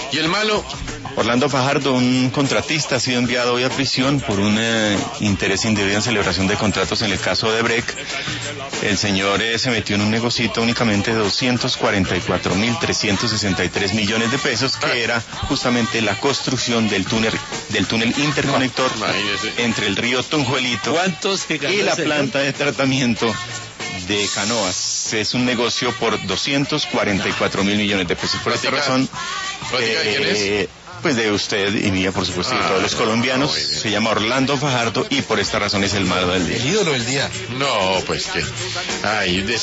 ¿Y el malo? Orlando Fajardo, un contratista, ha sido enviado hoy a prisión por un interés indebido en celebración de contratos en el caso de Brecht. El señor se metió en un negocito únicamente de 244.363 millones de pesos, que era justamente la construcción del túnel interconector entre el río Tunjuelito y la planta de tratamiento de Canoas. Es un negocio por 244.000 millones de pesos. Por esta razón, pues de usted y mía, por supuesto, y de todos los colombianos, se llama Orlando Fajardo, y por esta razón es el malo del día. El ídolo del día. No, pues que... Ay,